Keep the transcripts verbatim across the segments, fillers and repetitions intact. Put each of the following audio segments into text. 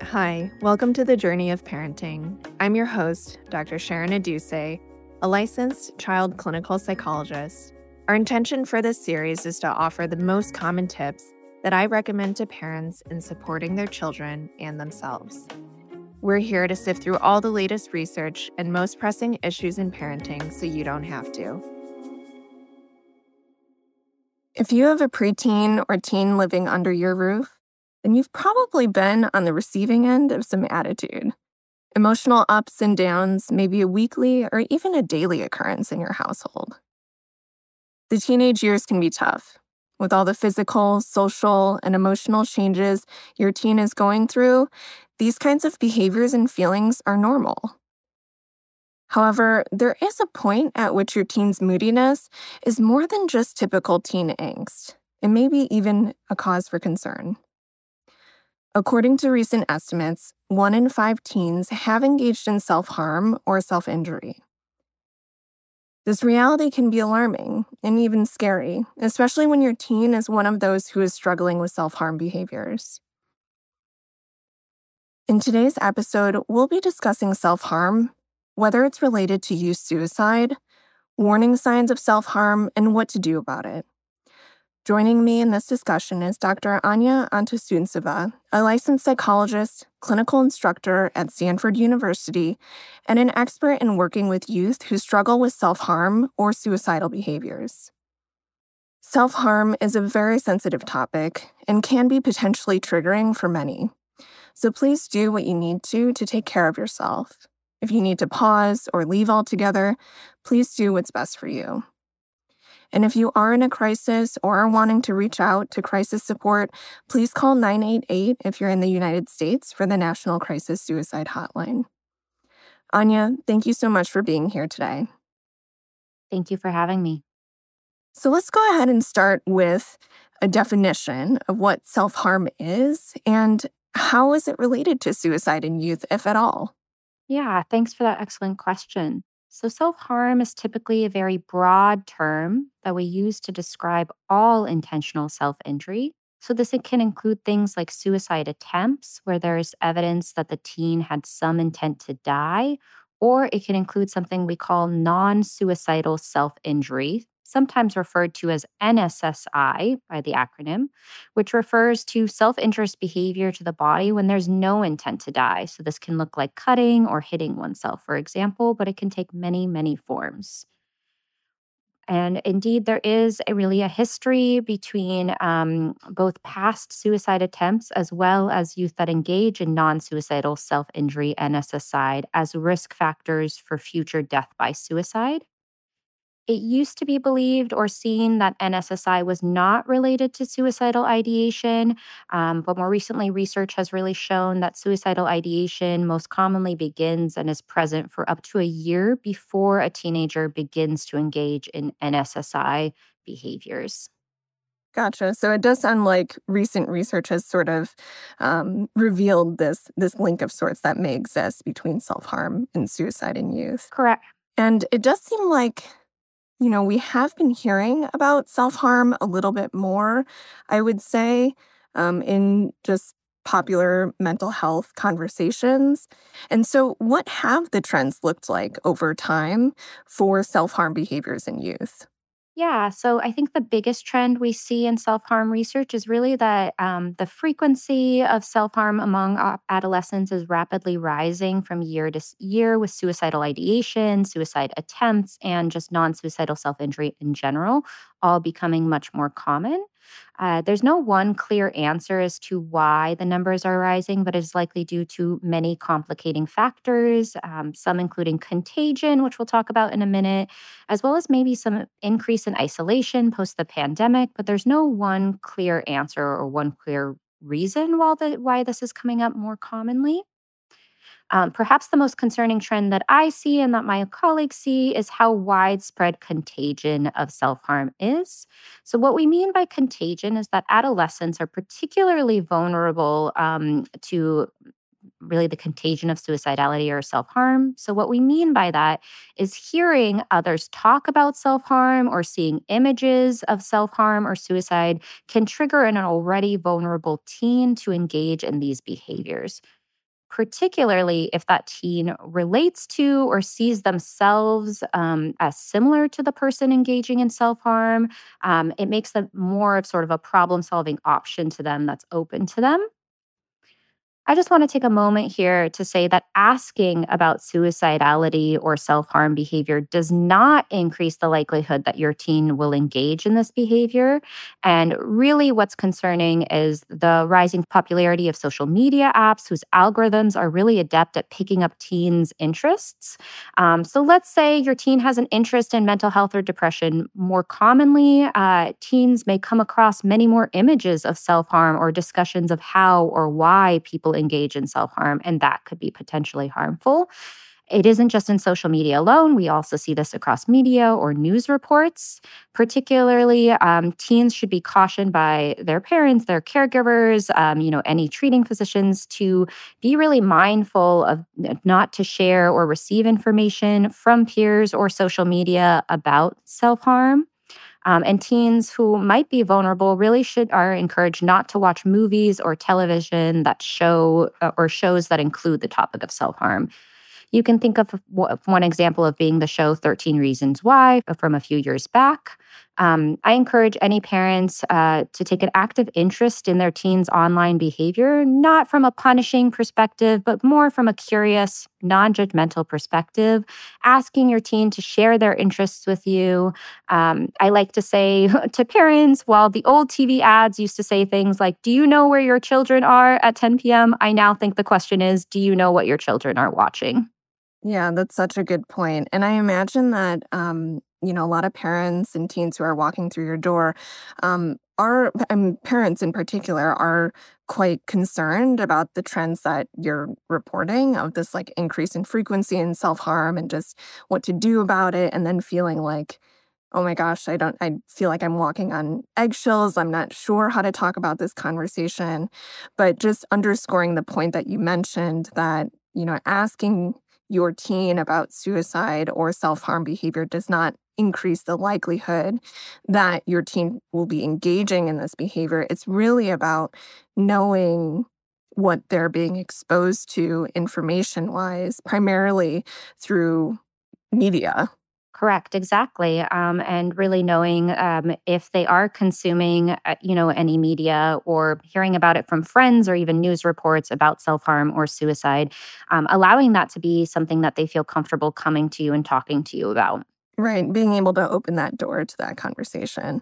Hi, welcome to the Journey of Parenting. I'm your host, Doctor Sharon Aduse, a licensed child clinical psychologist. Our intention for this series is to offer the most common tips that I recommend to parents in supporting their children and themselves. We're here to sift through all the latest research and most pressing issues in parenting so you don't have to. If you have a preteen or teen living under your roof, then you've probably been on the receiving end of some attitude. Emotional ups and downs may be a weekly or even a daily occurrence in your household. The teenage years can be tough. With all the physical, social, and emotional changes your teen is going through, these kinds of behaviors and feelings are normal. However, there is a point at which your teen's moodiness is more than just typical teen angst. It may be even a cause for concern. According to recent estimates, one in five teens have engaged in self-harm or self-injury. This reality can be alarming and even scary, especially when your teen is one of those who is struggling with self-harm behaviors. In today's episode, we'll be discussing self-harm, whether it's related to youth suicide, warning signs of self-harm, and what to do about it. Joining me in this discussion is Doctor Anya Antosuntseva, a licensed psychologist, clinical instructor at Stanford University, and an expert in working with youth who struggle with self-harm or suicidal behaviors. Self-harm is a very sensitive topic and can be potentially triggering for many. So please do what you need to to take care of yourself. If you need to pause or leave altogether, please do what's best for you. And if you are in a crisis or are wanting to reach out to crisis support, please call nine eight eight if you're in the United States for the National Crisis Suicide Hotline. Anya, thank you so much for being here today. Thank you for having me. So let's go ahead and start with a definition of what self-harm is and how is it related to suicide in youth, if at all? Yeah, thanks for that excellent question. So, self-harm is typically a very broad term that we use to describe all intentional self-injury. So, this it can include things like suicide attempts, where there is evidence that the teen had some intent to die, or it can include something we call non-suicidal self-injury, sometimes referred to as N S S I by the acronym, which refers to self-injurious behavior to the body when there's no intent to die. So this can look like cutting or hitting oneself, for example, but it can take many, many forms. And indeed, there is a really a history between um, both past suicide attempts as well as youth that engage in non-suicidal self-injury N S S I as risk factors for future death by suicide. It used to be believed or seen that N S S I was not related to suicidal ideation, um, but more recently, research has really shown that suicidal ideation most commonly begins and is present for up to a year before a teenager begins to engage in N S S I behaviors. Gotcha. So it does sound like recent research has sort of um, revealed this, this link of sorts that may exist between self-harm and suicide in youth. Correct. And it does seem like You know, we have been hearing about self-harm a little bit more, I would say, um, in just popular mental health conversations. And so what have the trends looked like over time for self-harm behaviors in youth? Yeah, so I think the biggest trend we see in self harm research is really that um, the frequency of self harm among uh, adolescents is rapidly rising from year to s- year with suicidal ideation, suicide attempts, and just non suicidal self injury in general, all becoming much more common. Uh, there's no one clear answer as to why the numbers are rising, but it's likely due to many complicating factors, um, some including contagion, which we'll talk about in a minute, as well as maybe some increase in isolation post the pandemic. But there's no one clear answer or one clear reason why, the, why this is coming up more commonly. Um, perhaps the most concerning trend that I see and that my colleagues see is how widespread contagion of self harm is. So, what we mean by contagion is that adolescents are particularly vulnerable um, to really the contagion of suicidality or self harm. So, what we mean by that is hearing others talk about self harm or seeing images of self harm or suicide can trigger an already vulnerable teen to engage in these behaviors. particularly if that teen relates to or sees themselves um, as similar to the person engaging in self harm. Um, it makes them more of sort of a problem solving option to them that's open to them. I just want to take a moment here to say that asking about suicidality or self harm behavior does not increase the likelihood that your teen will engage in this behavior. And really, what's concerning is the rising popularity of social media apps whose algorithms are really adept at picking up teens' interests. Um, so, let's say your teen has an interest in mental health or depression. More commonly, uh, teens may come across many more images of self harm or discussions of how or why people engage in self-harm, and that could be potentially harmful. It isn't just in social media alone. We also see this across media or news reports. Particularly, um, teens should be cautioned by their parents, their caregivers, um, you know, any treating physicians to be really mindful of not to share or receive information from peers or social media about self-harm. Um, and teens who might be vulnerable really should are encouraged not to watch movies or television that show uh, or shows that include the topic of self-harm. You can think of one example of being the show thirteen Reasons Why from a few years back. Um, I encourage any parents uh, to take an active interest in their teens' online behavior, not from a punishing perspective, but more from a curious, non-judgmental perspective, asking your teen to share their interests with you. Um, I like to say to parents, while the old T V ads used to say things like, "Do you know where your children are at ten p.m.?" I now think the question is, "Do you know what your children are watching?" Yeah, that's such a good point. And I imagine that, um, you know, a lot of parents and teens who are walking through your door um, are, and parents in particular, are quite concerned about the trends that you're reporting of this like increase in frequency and self harm and just what to do about it. And then feeling like, oh my gosh, I don't, I feel like I'm walking on eggshells. I'm not sure how to talk about this conversation. But just underscoring the point that you mentioned that, you know, asking your teen about suicide or self-harm behavior does not increase the likelihood that your teen will be engaging in this behavior. It's really about knowing what they're being exposed to information-wise, primarily through media. Correct, exactly. Um, and really knowing um, if they are consuming, uh, you know, any media or hearing about it from friends or even news reports about self-harm or suicide, um, allowing that to be something that they feel comfortable coming to you and talking to you about. Right, being able to open that door to that conversation.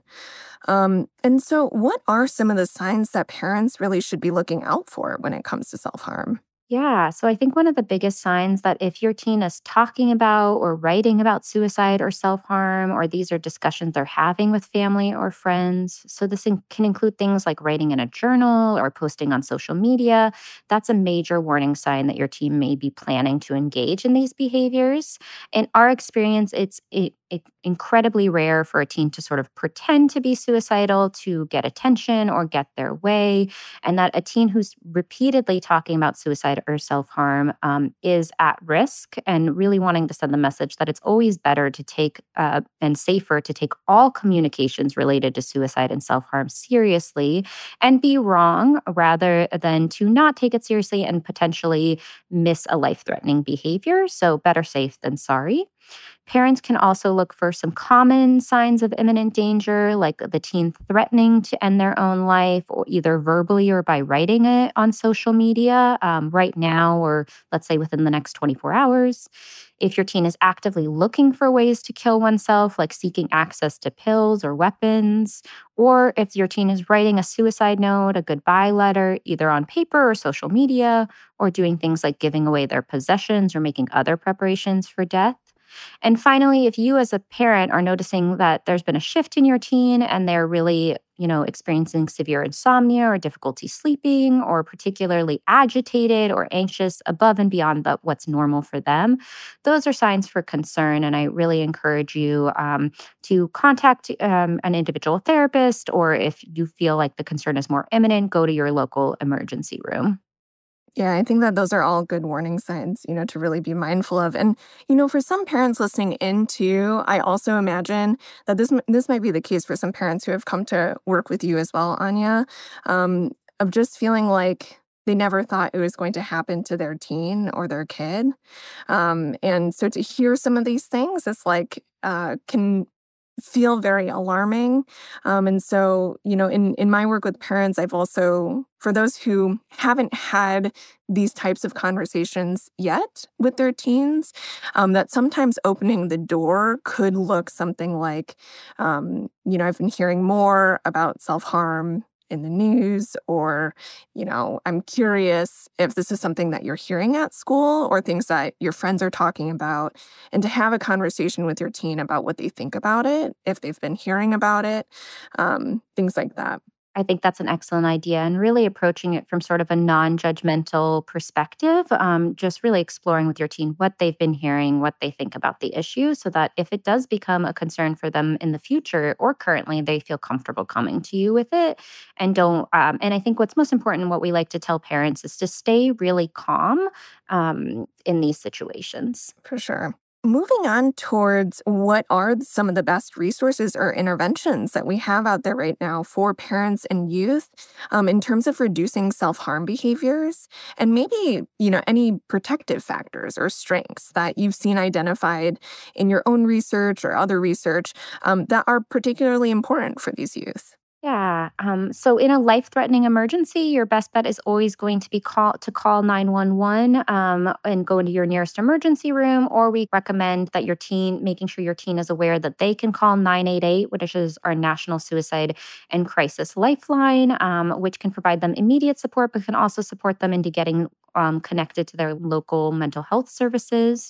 Um, and so, what are some of the signs that parents really should be looking out for when it comes to self harm? Yeah. So I think one of the biggest signs that if your teen is talking about or writing about suicide or self harm, or these are discussions they're having with family or friends, so this in- can include things like writing in a journal or posting on social media, that's a major warning sign that your teen may be planning to engage in these behaviors. In our experience, it's it, it incredibly rare for a teen to sort of pretend to be suicidal to get attention or get their way, and that a teen who's repeatedly talking about suicide or self harm um, is at risk, and really wanting to send the message that it's always better to take uh, and safer to take all communications related to suicide and self harm seriously and be wrong rather than to not take it seriously and potentially miss a life threatening behavior. So, better safe than sorry. Parents can also look for some common signs of imminent danger, like the teen threatening to end their own life, or either verbally or by writing it on social media um, right now, or let's say within the next twenty-four hours. If your teen is actively looking for ways to kill oneself, like seeking access to pills or weapons, or if your teen is writing a suicide note, a goodbye letter, either on paper or social media, or doing things like giving away their possessions or making other preparations for death. And finally, if you as a parent are noticing that there's been a shift in your teen and they're really, you know, experiencing severe insomnia or difficulty sleeping or particularly agitated or anxious above and beyond the, what's normal for them, those are signs for concern. And I really encourage you um, to contact um, an individual therapist, or if you feel like the concern is more imminent, go to your local emergency room. Yeah, I think that those are all good warning signs, you know, to really be mindful of. And, you know, for some parents listening in too, I also imagine that this m- this might be the case for some parents who have come to work with you as well, Anya, um, of just feeling like they never thought it was going to happen to their teen or their kid. Um, and so to hear some of these things, it's like, uh, can feel very alarming. Um, and so, you know, in, in my work with parents, I've also, for those who haven't had these types of conversations yet with their teens, um, that sometimes opening the door could look something like, um, you know, I've been hearing more about self-harm in the news, or, you know, I'm curious if this is something that you're hearing at school or things that your friends are talking about, and to have a conversation with your teen about what they think about it, if they've been hearing about it, um, things like that. I think that's an excellent idea, and really approaching it from sort of a non-judgmental perspective, um, just really exploring with your teen what they've been hearing, what they think about the issue, so that if it does become a concern for them in the future or currently, they feel comfortable coming to you with it and don't. Um, and I think what's most important, and what we like to tell parents, is to stay really calm um, in these situations. For sure. Moving on towards what are some of the best resources or interventions that we have out there right now for parents and youth, um, in terms of reducing self-harm behaviors, and maybe, you know, any protective factors or strengths that you've seen identified in your own research or other research, um, that are particularly important for these youth. Yeah. Um, so in a life-threatening emergency, your best bet is always going to be call to call nine one one um, and go into your nearest emergency room. Or we recommend that your teen, making sure your teen is aware that they can call nine eight eight, which is our National Suicide and Crisis Lifeline, um, which can provide them immediate support, but can also support them into getting um, connected to their local mental health services.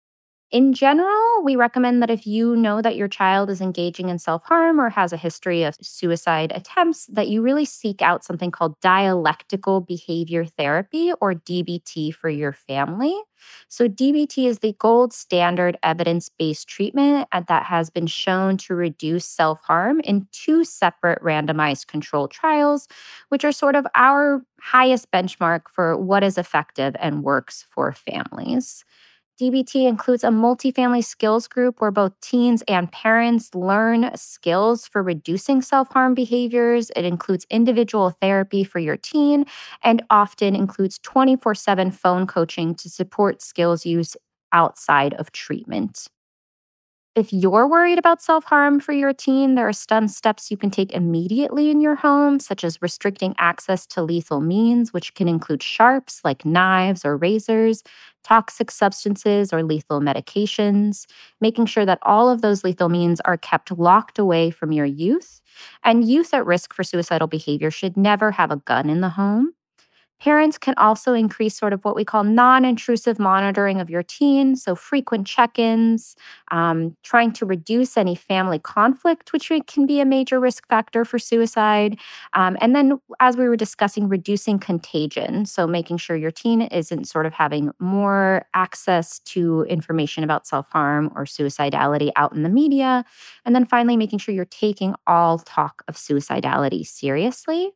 In general, we recommend that if you know that your child is engaging in self-harm or has a history of suicide attempts, that you really seek out something called dialectical behavior therapy, or D B T, for your family. So D B T is the gold standard evidence-based treatment uh, that has been shown to reduce self-harm in two separate randomized controlled trials, which are sort of our highest benchmark for what is effective and works for families. D B T includes a multifamily skills group where both teens and parents learn skills for reducing self-harm behaviors. It includes individual therapy for your teen, and often includes twenty-four seven phone coaching to support skills use outside of treatment. If you're worried about self-harm for your teen, there are some steps you can take immediately in your home, such as restricting access to lethal means, which can include sharps like knives or razors, toxic substances or lethal medications, making sure that all of those lethal means are kept locked away from your youth. And youth at risk for suicidal behavior should never have a gun in the home. Parents can also increase sort of what we call non-intrusive monitoring of your teen, so frequent check-ins, um, trying to reduce any family conflict, which can be a major risk factor for suicide. Um, and then, as we were discussing, reducing contagion, so making sure your teen isn't sort of having more access to information about self-harm or suicidality out in the media. And then finally, making sure you're taking all talk of suicidality seriously.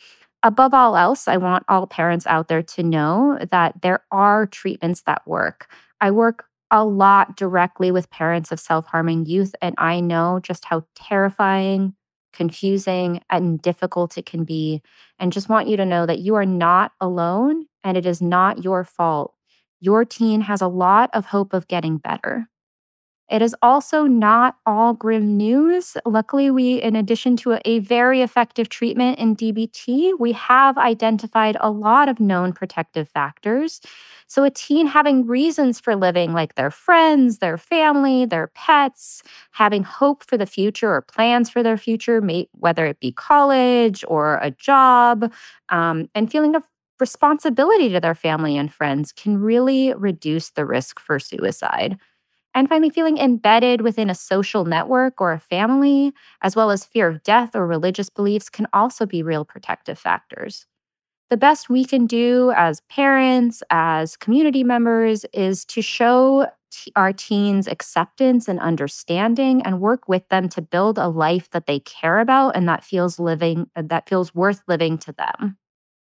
Above all else, I want all parents out there to know that there are treatments that work. I work a lot directly with parents of self-harming youth, and I know just how terrifying, confusing, and difficult it can be. And just want you to know that you are not alone, and it is not your fault. Your teen has a lot of hope of getting better. It is also not all grim news. Luckily, we, in addition to a, a very effective treatment in D B T, we have identified a lot of known protective factors. So a teen having reasons for living, like their friends, their family, their pets, having hope for the future or plans for their future, may, whether it be college or a job, um, and feeling of responsibility to their family and friends, can really reduce the risk for suicide. And finally, feeling embedded within a social network or a family, as well as fear of death or religious beliefs, can also be real protective factors. The best we can do as parents, as community members, is to show t- our teens acceptance and understanding, and work with them to build a life that they care about and that feels living that feels worth living to them.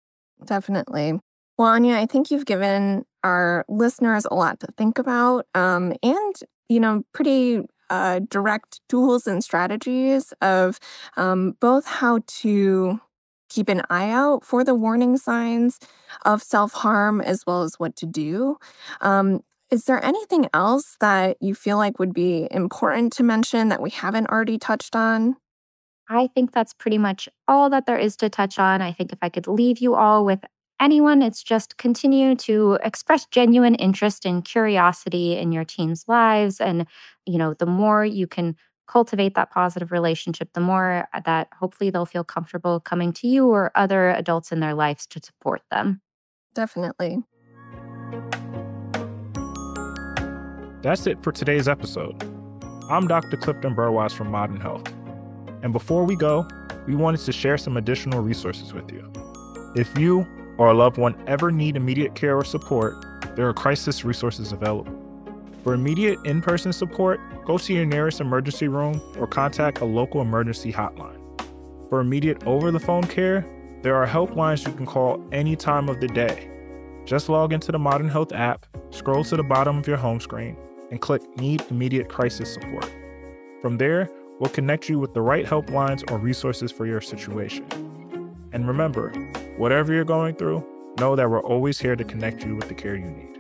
Definitely. Well, Anya, I think you've given our listeners a lot to think about, um, and, you know, pretty uh, direct tools and strategies of um, both how to keep an eye out for the warning signs of self-harm as well as what to do. Um, is there anything else that you feel like would be important to mention that we haven't already touched on? I think that's pretty much all that there is to touch on. I think if I could leave you all with anyone, it's just continue to express genuine interest and curiosity in your teens' lives. And, you know, the more you can cultivate that positive relationship, the more that hopefully they'll feel comfortable coming to you or other adults in their lives to support them. Definitely. That's it for today's episode. I'm Doctor Clifton Burwise from Modern Health. And before we go, we wanted to share some additional resources with you. If you or a loved one ever need immediate care or support, there are crisis resources available. For immediate in-person support, go to your nearest emergency room or contact a local emergency hotline. For immediate over-the-phone care, there are helplines you can call any time of the day. Just log into the Modern Health app, scroll to the bottom of your home screen, and click Need Immediate Crisis Support. From there, we'll connect you with the right helplines or resources for your situation. And remember, whatever you're going through, know that we're always here to connect you with the care you need.